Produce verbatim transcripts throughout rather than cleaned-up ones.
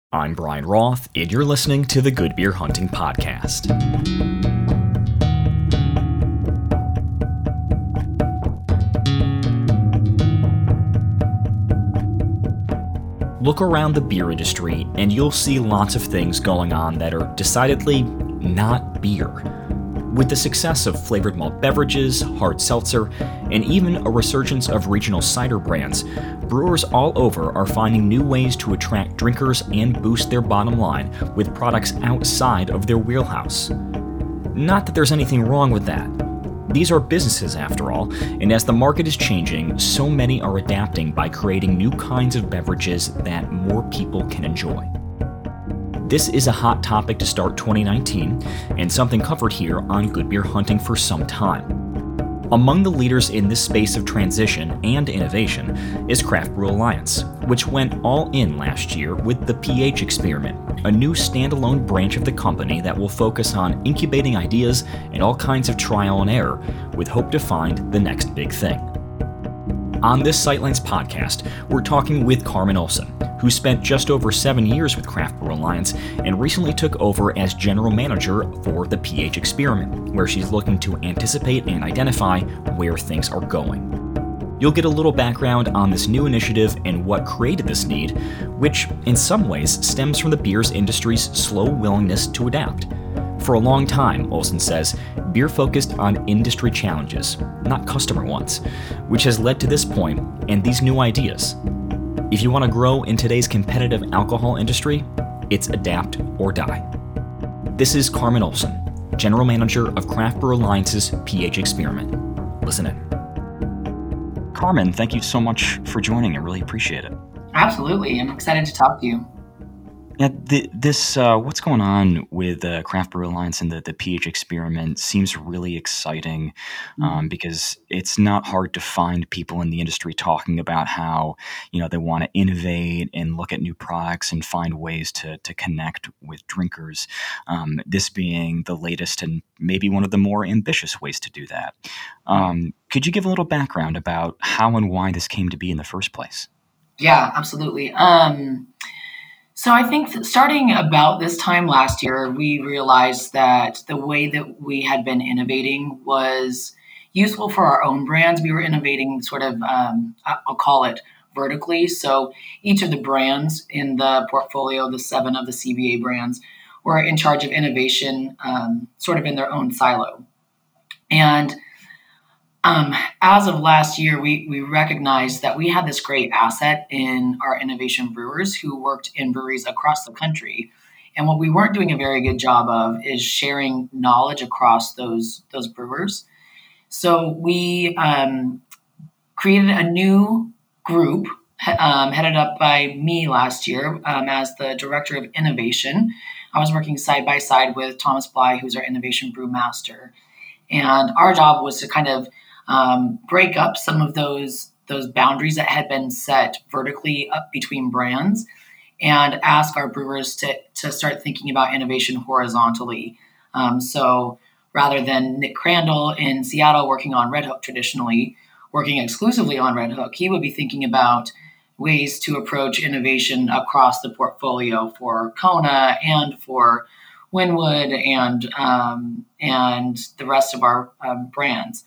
I'm Brian Roth, and you're listening to the Good Beer Hunting Podcast. Look around the beer industry, and you'll see lots of things going on that are decidedly not beer. With the success of flavored malt beverages, hard seltzer, and even a resurgence of regional cider brands, brewers all over are finding new ways to attract drinkers and boost their bottom line with products outside of their wheelhouse. Not that there's anything wrong with that. These are businesses after all, and as the market is changing, so many are adapting by creating new kinds of beverages that more people can enjoy. This is a hot topic to start twenty nineteen, and something covered here on Good Beer Hunting for some time. Among the leaders in this space of transition and innovation is Craft Brew Alliance, which went all in last year with the pH Experiment, a new standalone branch of the company that will focus on incubating ideas and all kinds of trial and error, with hope to find the next big thing. On this Sightlines podcast, we're talking with Carmen Olson, who spent just over seven years with Craft Brew Alliance and recently took over as general manager for the pH Experiment, where she's looking to anticipate and identify where things are going. You'll get a little background on this new initiative and what created this need, which in some ways stems from the beers industry's slow willingness to adapt. For a long time, Olson says, beer focused on industry challenges, not customer ones, which has led to this point and these new ideas. If you want to grow in today's competitive alcohol industry, it's adapt or die. This is Carmen Olson, General Manager of Craft Brew Alliance's pH Experiment. Listen in. Carmen, thank you so much for joining. I really appreciate it. Absolutely. I'm excited to talk to you. Yeah, the, this uh, what's going on with uh, Craft Brew Alliance and the, the pH Experiment seems really exciting um, mm-hmm. because it's not hard to find people in the industry talking about how, you know, they want to innovate and look at new products and find ways to to connect with drinkers. Um, this being the latest and maybe one of the more ambitious ways to do that. Um, could you give a little background about how and why this came to be in the first place? Yeah, absolutely. Um, So I think that starting about this time last year, we realized that the way that we had been innovating was useful for our own brands. We were innovating sort of, um, I'll call it vertically. So each of the brands in the portfolio, the seven of the C B A brands, were in charge of innovation, um, sort of in their own silo. And Um, as of last year, we, we recognized that we had this great asset in our innovation brewers who worked in breweries across the country. And what we weren't doing a very good job of is sharing knowledge across those, those brewers. So we um, created a new group um, headed up by me last year um, as the director of innovation. I was working side by side with Thomas Bly, who's our innovation brewmaster. And our job was to kind of Um, break up some of those those boundaries that had been set vertically up between brands and ask our brewers to, to start thinking about innovation horizontally. Um, so rather than Nick Crandall in Seattle working on Red Hook traditionally, working exclusively on Red Hook, he would be thinking about ways to approach innovation across the portfolio for Kona and for Winwood and, um, and the rest of our um, brands.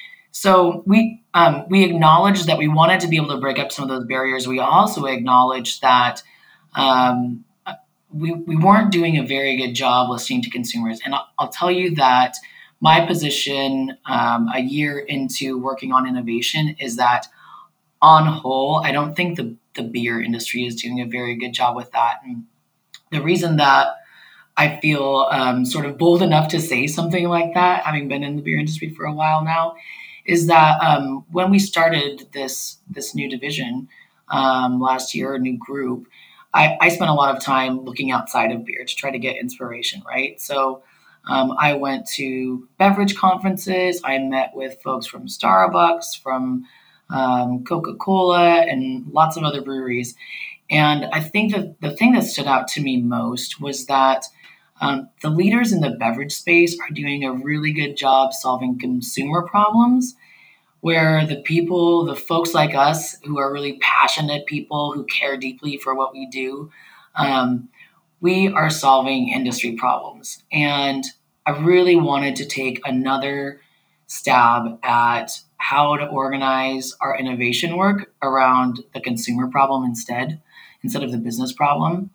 So we um, we acknowledged that we wanted to be able to break up some of those barriers. We also acknowledged that um, we we weren't doing a very good job listening to consumers. And I'll, I'll tell you that my position um, a year into working on innovation is that on whole, I don't think the, the beer industry is doing a very good job with that. And the reason that I feel um, sort of bold enough to say something like that, having been in the beer industry for a while now, is that um, when we started this this new division um, last year, a new group, I, I spent a lot of time looking outside of beer to try to get inspiration, right? So um, I went to beverage conferences. I met with folks from Starbucks, from um, Coca-Cola, and lots of other breweries. And I think that the thing that stood out to me most was that Um, the leaders in the beverage space are doing a really good job solving consumer problems, where the people, the folks like us who are really passionate people who care deeply for what we do, Um, we are solving industry problems. And I really wanted to take another stab at how to organize our innovation work around the consumer problem instead, instead of the business problem.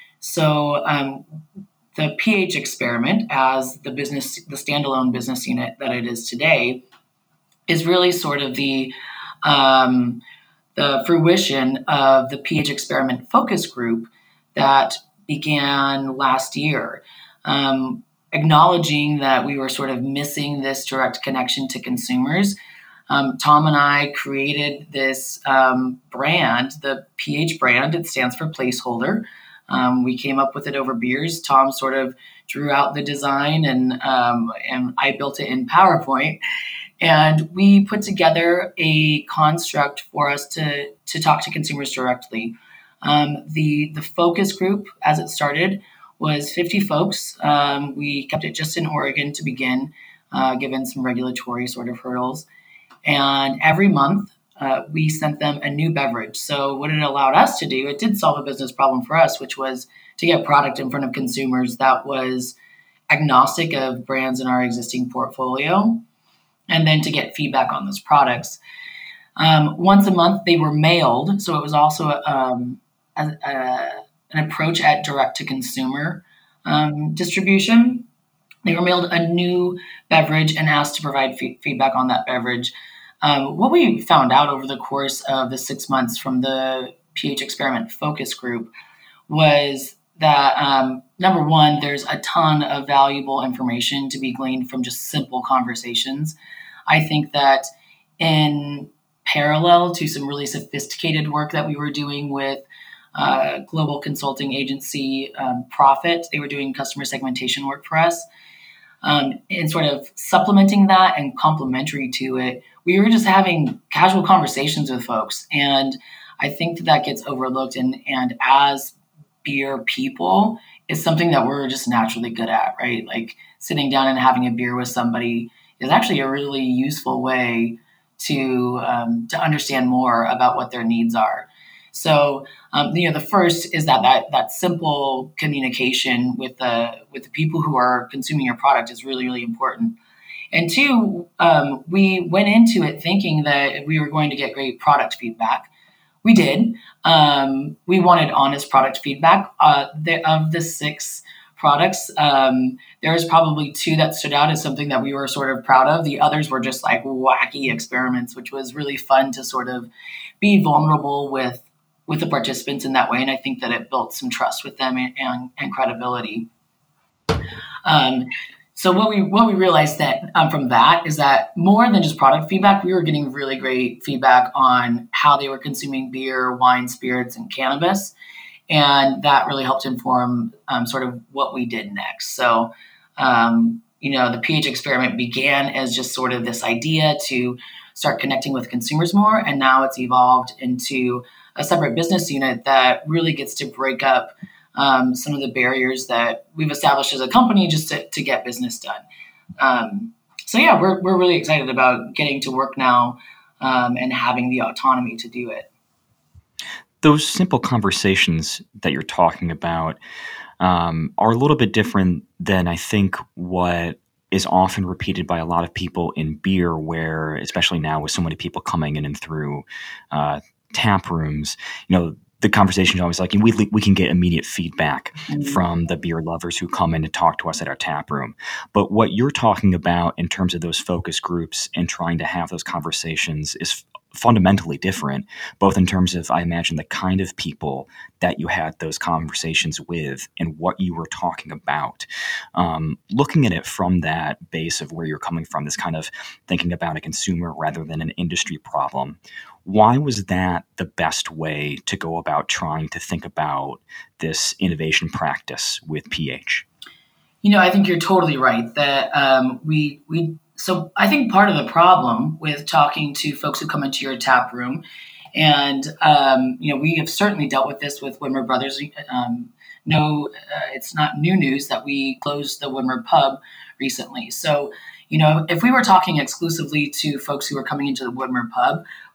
So um, the P H experiment, as the business, the standalone business unit that it is today, is really sort of the um, the fruition of the P H experiment focus group that began last year, um, acknowledging that we were sort of missing this direct connection to consumers. Um, Tom and I created this um, brand, the P H brand. It stands for placeholder. Um, we came up with it over beers. Tom sort of drew out the design, and um, and I built it in PowerPoint. And we put together a construct for us to to talk to consumers directly. Um, the the focus group, as it started, was fifty folks. Um, we kept it just in Oregon to begin, uh, given some regulatory sort of hurdles. And every month, uh, we sent them a new beverage. So what it allowed us to do, it did solve a business problem for us, which was to get product in front of consumers that was agnostic of brands in our existing portfolio, and then to get feedback on those products. Um, once a month, they were mailed. So it was also um, a, a, an approach at direct-to-consumer um, distribution. They were mailed a new beverage and asked to provide f- feedback on that beverage. Um, what we found out over the course of the six months from the P H experiment focus group was that, um, number one, there's a ton of valuable information to be gleaned from just simple conversations. I think that in parallel to some really sophisticated work that we were doing with uh, global consulting agency um, Profit, they were doing customer segmentation work for us. Um, and sort of supplementing that and complementary to it, we were just having casual conversations with folks. And I think that that gets overlooked. And, and as beer people, it's something that we're just naturally good at, right? Like sitting down and having a beer with somebody is actually a really useful way to um, to understand more about what their needs are. So, um, you know, the first is that, that that simple communication with the with the people who are consuming your product is really, really important. And two, um, we went into it thinking that we were going to get great product feedback. We did. Um, we wanted honest product feedback. Uh, the, of the six products, um, there was probably two that stood out as something that we were sort of proud of. The others were just like wacky experiments, which was really fun to sort of be vulnerable with with the participants in that way. And I think that it built some trust with them and, and, and credibility. Um, so what we what we realized that um, from that is that more than just product feedback, we were getting really great feedback on how they were consuming beer, wine, spirits, and cannabis. And that really helped inform um, sort of what we did next. So, um, you know, the P H experiment began as just sort of this idea to start connecting with consumers more. And now it's evolved into a separate business unit that really gets to break up um, some of the barriers that we've established as a company just to, to get business done. Um, so, yeah, we're, we're really excited about getting to work now um, and having the autonomy to do it. Those simple conversations that you're talking about um, are a little bit different than I think what is often repeated by a lot of people in beer, where, especially now with so many people coming in and through uh, tap rooms, you know, the conversation is always like, we we can get immediate feedback mm-hmm. from the beer lovers who come in and talk to us at our tap room. But what you're talking about in terms of those focus groups and trying to have those conversations is fundamentally different, both in terms of, I imagine, the kind of people that you had those conversations with and what you were talking about. Um, looking at it from that base of where you're coming from, this kind of thinking about a consumer rather than an industry problem, why was that the best way to go about trying to think about this innovation practice with P H? You know, I think you're totally right that um, we we So I think part of the problem with talking to folks who come into your tap room, and, um, you know, we have certainly dealt with this with Widmer Brothers. Um, no, uh, it's not new news that we closed the Widmer Pub recently. So, you know, if we were talking exclusively to folks who were coming into the Widmer Pub,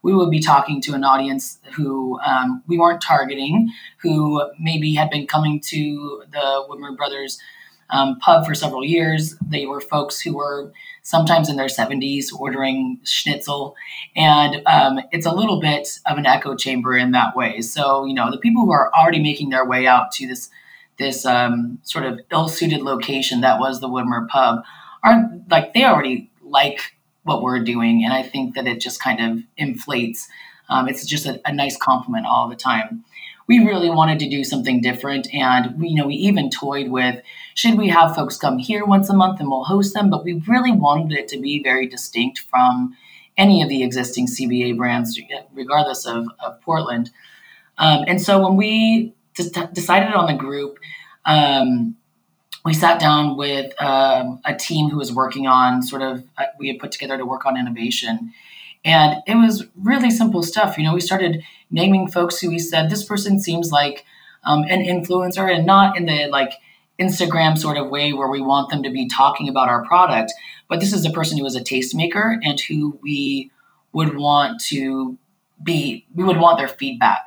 we would be talking to an audience who um, we weren't targeting, who maybe had been coming to the Widmer Brothers um, pub for several years. They were folks who were sometimes in their seventies ordering schnitzel. And um, it's a little bit of an echo chamber in that way. So, you know, the people who are already making their way out to this this um, sort of ill-suited location that was the Widmer pub are like, they already like what we're doing. And I think that it just kind of inflates. Um, it's just a, a nice compliment all the time. We really wanted to do something different. And we, you know, we even toyed with, should we have folks come here once a month and we'll host them? But we really wanted it to be very distinct from any of the existing C B A brands, regardless of, of Portland. Um, and so when we d- decided on the group, um, we sat down with um, a team who was working on sort of, uh, we had put together to work on innovation. And it was really simple stuff. You know, we started naming folks who we said, this person seems like um, an influencer, and not in the like Instagram sort of way where we want them to be talking about our product, but this is a person who is a tastemaker and who we would want to be, we would want their feedback.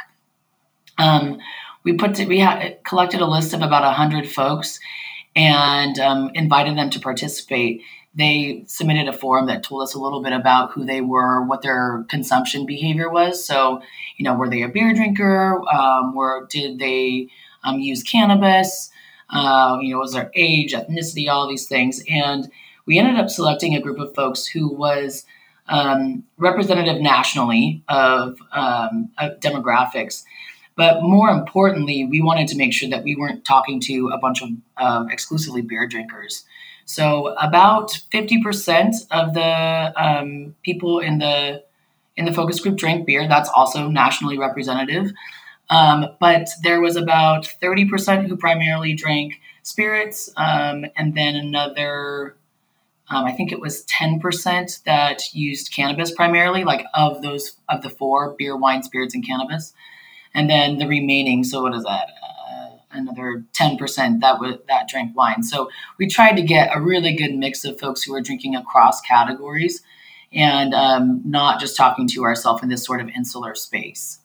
Um, we put to, we had collected a list of about a hundred folks and um, invited them to participate. They submitted a form that told us a little bit about who they were, what their consumption behavior was. So, you know, were they a beer drinker? Um, were did they um, use cannabis? Uh, you know, was their age, ethnicity, all these things. And we ended up selecting a group of folks who was um, representative nationally of, um, of demographics. But more importantly, we wanted to make sure that we weren't talking to a bunch of uh, exclusively beer drinkers. So about fifty percent of the um, people in the in the focus group drank beer. That's also nationally representative. Um, but there was about thirty percent who primarily drank spirits, um, and then another, um, I think it was ten percent that used cannabis primarily, like of those, of the four, beer, wine, spirits, and cannabis. And then the remaining, so what is that? Uh, another ten percent that would that drank wine. So we tried to get a really good mix of folks who are drinking across categories and um, not just talking to ourselves in this sort of insular space.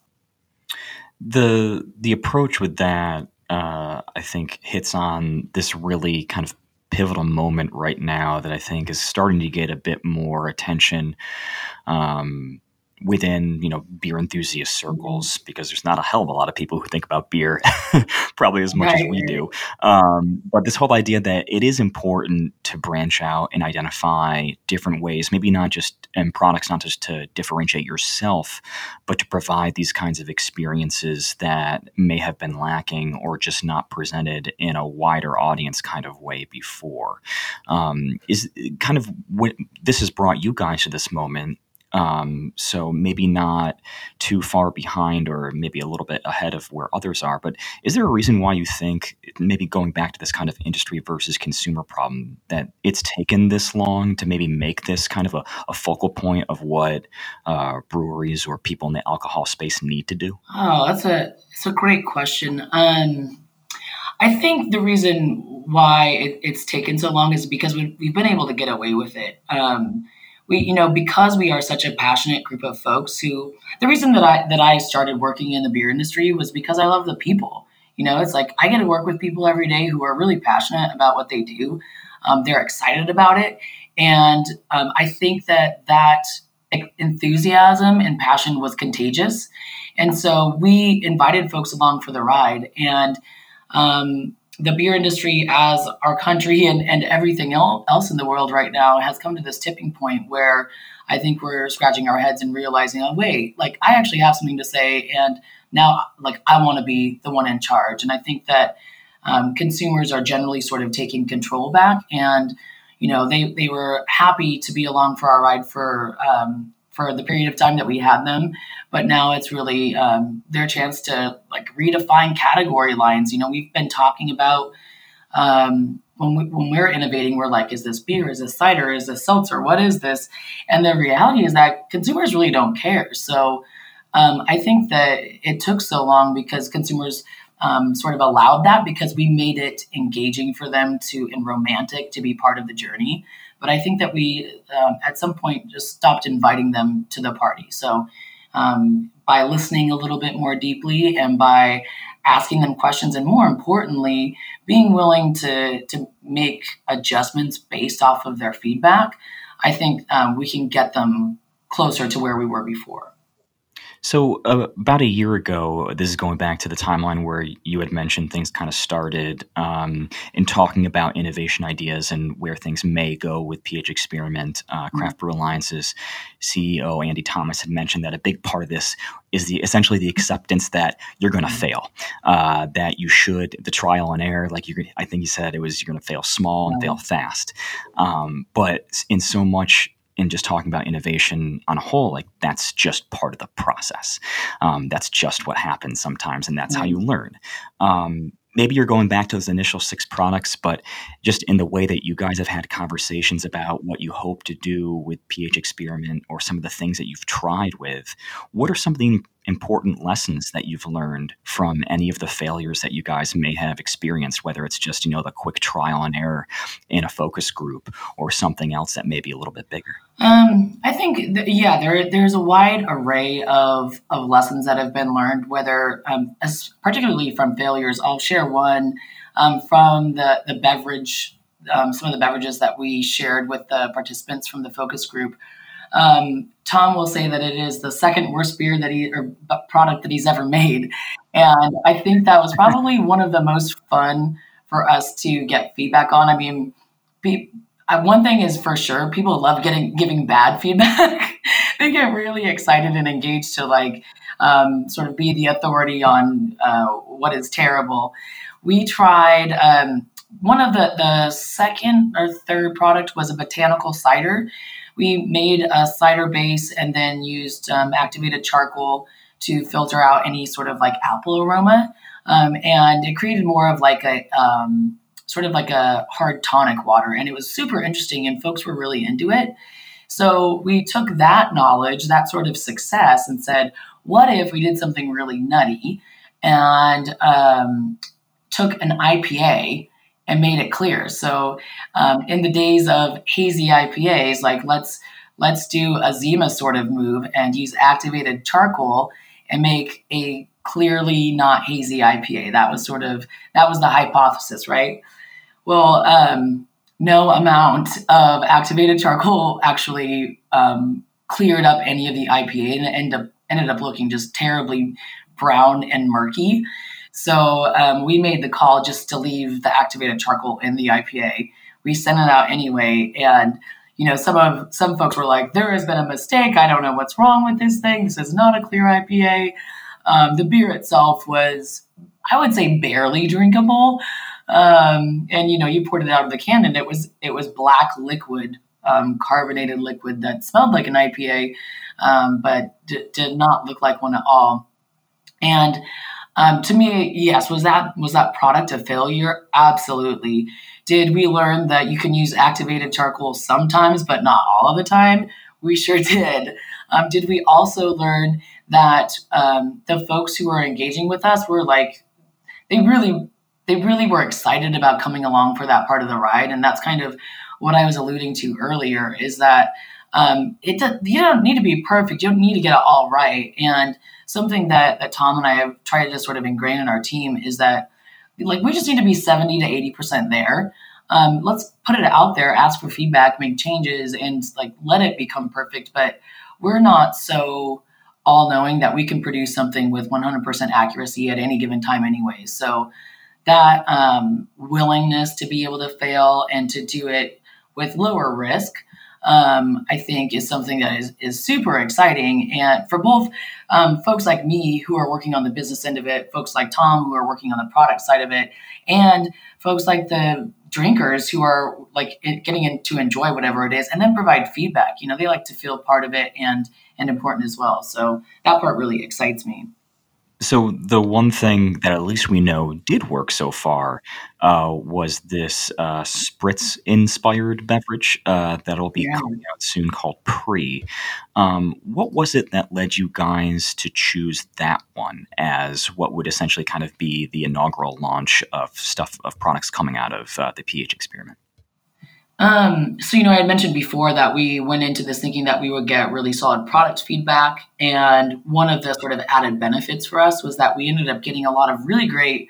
The the approach with that, uh, I think, hits on this really kind of pivotal moment right now that I think is starting to get a bit more attention um, within, you know, beer enthusiast circles, because there's not a hell of a lot of people who think about beer probably as much Right. as we do. Um, but this whole idea that it is important to branch out and identify different ways, maybe not just in products, not just to differentiate yourself, but to provide these kinds of experiences that may have been lacking or just not presented in a wider audience kind of way before. Um, is kind of what this has brought you guys to this moment. Um, so maybe not too far behind or maybe a little bit ahead of where others are, but is there a reason why you think, maybe going back to this kind of industry versus consumer problem, that it's taken this long to maybe make this kind of a, a focal point of what uh, breweries or people in the alcohol space need to do? Oh, that's a, it's a great question. Um, I think the reason why it, it's taken so long is because we, we've been able to get away with it. Um, We, you know, because we are such a passionate group of folks who, the reason that I that I started working in the beer industry was because I love the people. You know, it's like I get to work with people every day who are really passionate about what they do. Um, they're excited about it. And um, I think that that enthusiasm and passion was contagious. And so we invited folks along for the ride. And um, the beer industry, as our country and, and everything else in the world right now, has come to this tipping point where I think we're scratching our heads and realizing, oh, wait, like I actually have something to say. And now, like, I want to be the one in charge. And I think that um, consumers are generally sort of taking control back. And, you know, they, they were happy to be along for our ride for um, for the period of time that we had them. But now it's really um, their chance to like redefine category lines. You know, we've been talking about um, when, we, when we're innovating, we're like, is this beer? Is this cider? Is this seltzer? What is this? And the reality is that consumers really don't care. So um, I think that it took so long because consumers um, sort of allowed that because we made it engaging for them to and romantic to be part of the journey. But I think that we, um, at some point, just stopped inviting them to the party. So um, by listening a little bit more deeply and by asking them questions, and more importantly, being willing to, to make adjustments based off of their feedback, I think um, we can get them closer to where we were before. So uh, about a year ago, this is going back to the timeline where you had mentioned things kind of started um, in talking about innovation ideas and where things may go with pH Experiment. Uh, Craft Brew Alliance's C E O, Andy Thomas, had mentioned that a big part of this is the essentially the acceptance that you're going to fail, uh, that you should, the trial and error, like you're, I think he said it was, you're going to fail small and fail fast. Um, but in so much in just talking about innovation on a whole, like that's just part of the process. Um, that's just what happens sometimes, and that's how you learn. Um, maybe you're going back to those initial six products, but just in the way that you guys have had conversations about what you hope to do with pH Experiment or some of the things that you've tried with, what are some of the important lessons that you've learned from any of the failures that you guys may have experienced, whether it's just, you know, the quick trial and error in a focus group or something else that may be a little bit bigger? Um, I think, th- yeah, there there's a wide array of, of lessons that have been learned, whether, um, as particularly from failures. I'll share one um, from the, the beverage, um, some of the beverages that we shared with the participants from the focus group. Um, Tom will say that it is the second worst beer that he or product that he's ever made. And I think that was probably one of the most fun for us to get feedback on. I mean, pe- uh, one thing is for sure, people love getting giving bad feedback. They get really excited and engaged to like um, sort of be the authority on uh, what is terrible. We tried um, one of the, the second or third product was a botanical cider. We made a cider base and then used um, activated charcoal to filter out any sort of like apple aroma. Um, and it created more of like a um, sort of like a hard tonic water. And it was super interesting and folks were really into it. So we took that knowledge, that sort of success, and said, what if we did something really nutty and um, took an I P A and made it clear. So um, in the days of hazy I P As, like let's let's do a Zima sort of move and use activated charcoal and make a clearly not hazy I P A. That was sort of that was the hypothesis, right? Well, um, no amount of activated charcoal actually um, cleared up any of the I P A, and it ended up ended up looking just terribly brown and murky. So um, we made the call just to leave the activated charcoal in the I P A. We sent it out anyway, and you know, some of some folks were like, "There has been a mistake. I don't know what's wrong with this thing. This is not a clear I P A." Um, the beer itself was, I would say, barely drinkable, um, and you know, you poured it out of the can, and it was it was black liquid, um, carbonated liquid that smelled like an I P A, um, but d- did not look like one at all. And Um, to me, yes, was that was that product a failure? Absolutely. Did we learn that you can use activated charcoal sometimes, but not all of the time? We sure did. Um, did we also learn that um, the folks who were engaging with us were like, they really, they really were excited about coming along for that part of the ride, and that's kind of what I was alluding to earlier. Is that um, it does, you don't need to be perfect. You don't need to get it all right, and something that, that Tom and I have tried to sort of ingrain in our team is that, like, we just need to be seventy to eighty percent there. Um, let's put it out there, ask for feedback, make changes, and like let it become perfect. But we're not so all knowing that we can produce something with one hundred percent accuracy at any given time anyway. So that um, willingness to be able to fail and to do it with lower risk, um, I think is something that is, is super exciting. And for both um, folks like me who are working on the business end of it, folks like Tom who are working on the product side of it, and folks like the drinkers who are like getting in to enjoy whatever it is and then provide feedback. You know, they like to feel part of it and, and important as well. So that part really excites me. So the one thing that at least we know did work so far uh, was this uh, spritz-inspired beverage uh, that'll be Yeah. coming out soon called Pre. Um, what was it that led you guys to choose that one as what would essentially kind of be the inaugural launch of stuff of products coming out of uh, the pH Experiment? Um, so, you know, I had mentioned before that we went into this thinking that we would get really solid product feedback. And one of the sort of added benefits for us was that we ended up getting a lot of really great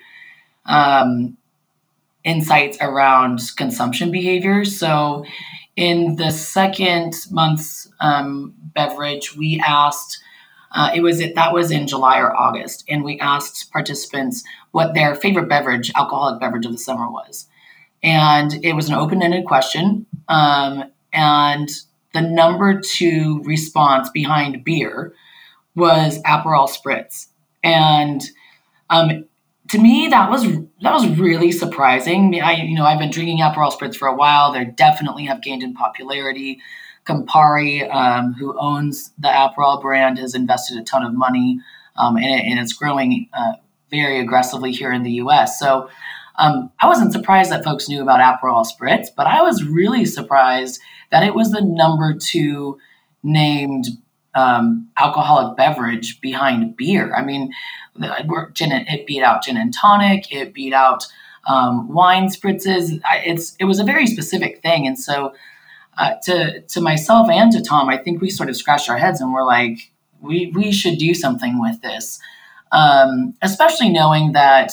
um, insights around consumption behaviors. So in the second month's um, beverage, we asked, uh, it was that was in July or August, and we asked participants what their favorite beverage, alcoholic beverage of the summer was. And it was an open-ended question. Um, and the number two response behind beer was Aperol Spritz. And um, to me, that was that was really surprising. I, you know, I've been drinking Aperol Spritz for a while. They definitely have gained in popularity. Campari, um, who owns the Aperol brand, has invested a ton of money, um, in it, and it's growing uh, very aggressively here in the U S. So Um, I wasn't surprised that folks knew about Aperol Spritz, but I was really surprised that it was the number two named um, alcoholic beverage behind beer. I mean, the, gin, it beat out gin and tonic. It beat out um, wine spritzes. I, it's it was a very specific thing, and so uh, to to myself and to Tom, I think we sort of scratched our heads and we're like, we we should do something with this, um, especially knowing that.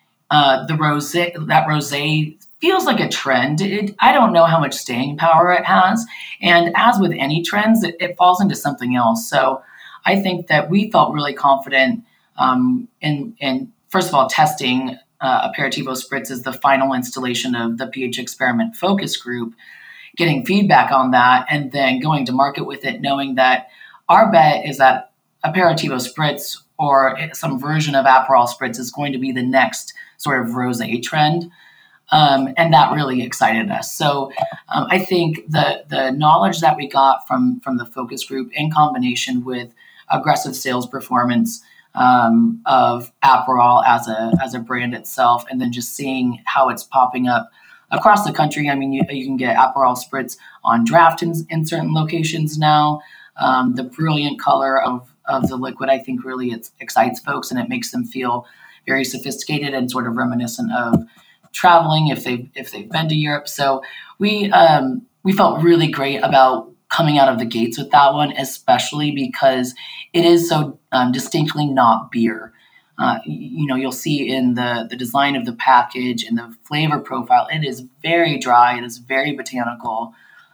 Uh, the rosé, that rosé feels like a trend. It, I don't know how much staying power it has. And as with any trends, it, it falls into something else. So I think that we felt really confident um, in, in, first of all, testing uh, Aperitivo Spritz as the final installation of the pH Experiment Focus Group, getting feedback on that, and then going to market with it, knowing that our bet is that Aperitivo Spritz or some version of Aperol Spritz is going to be the next sort of rosé trend. Um, and that really excited us. So um, I think the the knowledge that we got from, from the focus group in combination with aggressive sales performance um, of Aperol as a as a brand itself, and then just seeing how it's popping up across the country. I mean, you, you can get Aperol Spritz on draft in, in certain locations now. Um, the brilliant color of, of the liquid, I think, really it excites folks, and it makes them feel very sophisticated and sort of reminiscent of traveling if they've if they've been to Europe. So we um, we felt really great about coming out of the gates with that one, especially because it is so um, distinctly not beer. Uh, you know, you'll see in the the design of the package and the flavor profile, it is very dry. It is very botanical,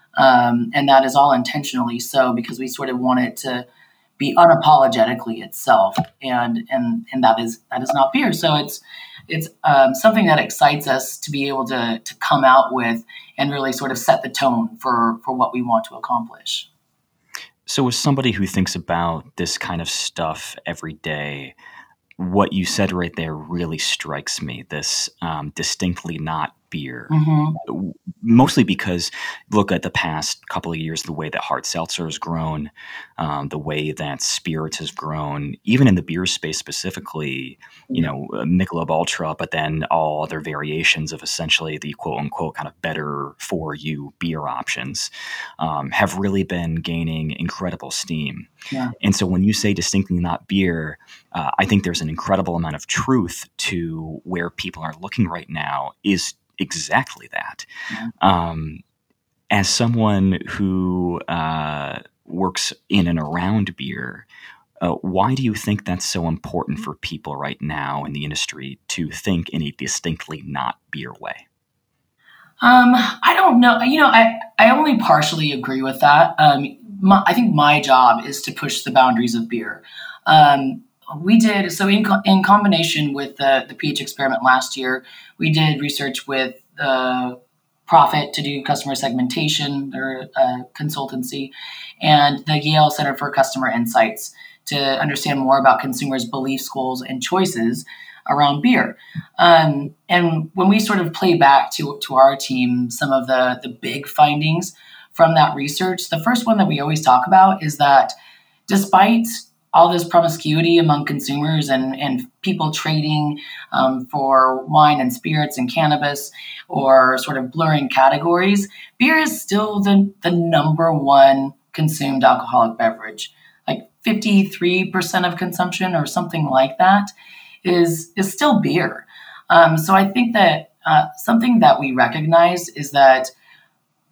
um, and that is all intentionally so because we sort of want it to be unapologetically itself, and and and that is that is not beer. So it's it's um, something that excites us to be able to to come out with and really sort of set the tone for for what we want to accomplish. So, as somebody who thinks about this kind of stuff every day, what you said right there really strikes me. This um, distinctly not beer. Mm-hmm. Mostly because look at the past couple of years, the way that hard seltzer has grown, um, the way that spirits has grown, even in the beer space specifically, you know, Michelob Ultra, but then all other variations of essentially the quote unquote kind of better for you beer options um, have really been gaining incredible steam. Yeah. And so when you say distinctly not beer, uh, I think there's an incredible amount of truth to where people are looking right now is exactly that. Yeah. Um, as someone who uh, works in and around beer, uh, why do you think that's so important for people right now in the industry to think in a distinctly not beer way? Um, I don't know. You know, I, I only partially agree with that. Um, my, I think my job is to push the boundaries of beer. Um, We did, so in co- in combination with the, the pH experiment last year, we did research with the Profit to do customer segmentation, their uh, consultancy, and the Yale Center for Customer Insights to understand more about consumers' beliefs, goals, and choices around beer. Um, and when we sort of play back to, to our team some of the, the big findings from that research, the first one that we always talk about is that despite all this promiscuity among consumers and, and people trading um, for wine and spirits and cannabis or sort of blurring categories, beer is still the, the number one consumed alcoholic beverage. Like fifty-three percent of consumption or something like that is, is still beer. Um, so I think that uh, something that we recognize is that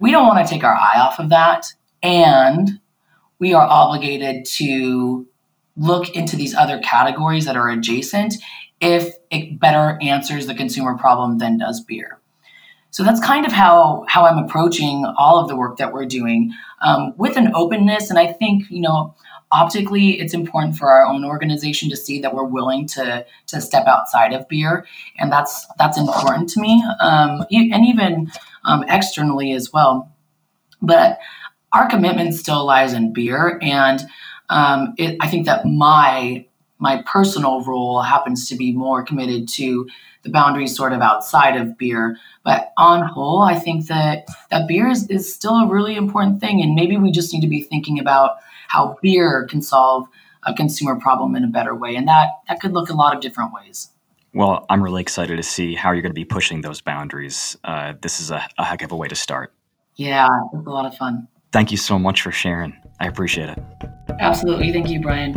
we don't want to take our eye off of that. And we are obligated to look into these other categories that are adjacent if it better answers the consumer problem than does beer. So that's kind of how, how I'm approaching all of the work that we're doing, um, with an openness. And I think, you know, optically, it's important for our own organization to see that we're willing to to step outside of beer, and that's that's important to me, um, and even um, externally as well. But our commitment still lies in beer, and um, it, I think that my my personal role happens to be more committed to the boundaries sort of outside of beer. But on whole, I think that, that beer is, is still a really important thing. And maybe we just need to be thinking about how beer can solve a consumer problem in a better way. And that, that could look a lot of different ways. Well, I'm really excited to see how you're going to be pushing those boundaries. Uh, this is a, a heck of a way to start. Yeah, it's a lot of fun. Thank you so much for sharing. I appreciate it. Absolutely. Thank you, Brian.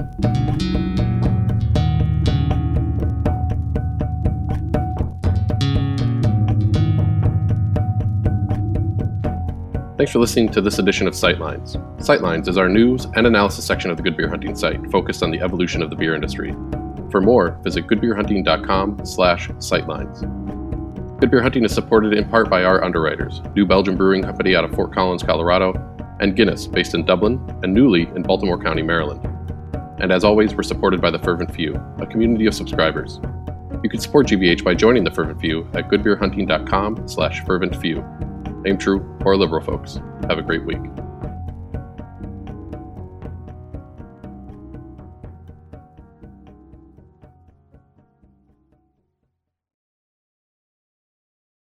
Thanks for listening to this edition of Sightlines. Sightlines is our news and analysis section of the Good Beer Hunting site, focused on the evolution of the beer industry. For more, visit goodbeerhunting.com slash sightlines. Good Beer Hunting is supported in part by our underwriters, New Belgium Brewing Company out of Fort Collins, Colorado, and Guinness, based in Dublin, and Newly in Baltimore County, Maryland. And as always, we're supported by the Fervent Few, a community of subscribers. You can support G B H by joining the Fervent Few at goodbeerhunting.com slash fervent few. Aim true or liberal, folks. Have a great week.